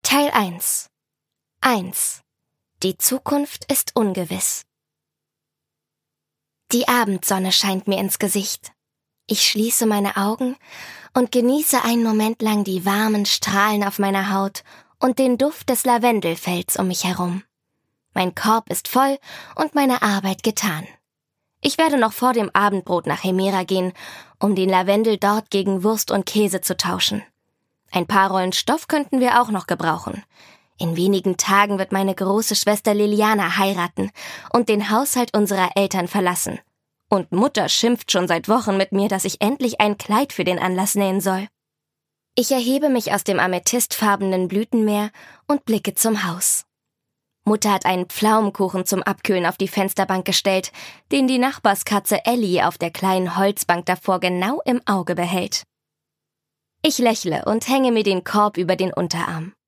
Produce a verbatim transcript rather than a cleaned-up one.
Teil eins. eins. Die Zukunft ist ungewiss. Die Abendsonne scheint mir ins Gesicht. Ich schließe meine Augen und genieße einen Moment lang die warmen Strahlen auf meiner Haut und den Duft des Lavendelfelds um mich herum. Mein Korb ist voll und meine Arbeit getan. Ich werde noch vor dem Abendbrot nach Hemera gehen, um den Lavendel dort gegen Wurst und Käse zu tauschen. Ein paar Rollen Stoff könnten wir auch noch gebrauchen. In wenigen Tagen wird meine große Schwester Liliana heiraten und den Haushalt unserer Eltern verlassen. Und Mutter schimpft schon seit Wochen mit mir, dass ich endlich ein Kleid für den Anlass nähen soll. Ich erhebe mich aus dem amethystfarbenen Blütenmeer und blicke zum Haus. Mutter hat einen Pflaumenkuchen zum Abkühlen auf die Fensterbank gestellt, den die Nachbarskatze Ellie auf der kleinen Holzbank davor genau im Auge behält. Ich lächle und hänge mir den Korb über den Unterarm.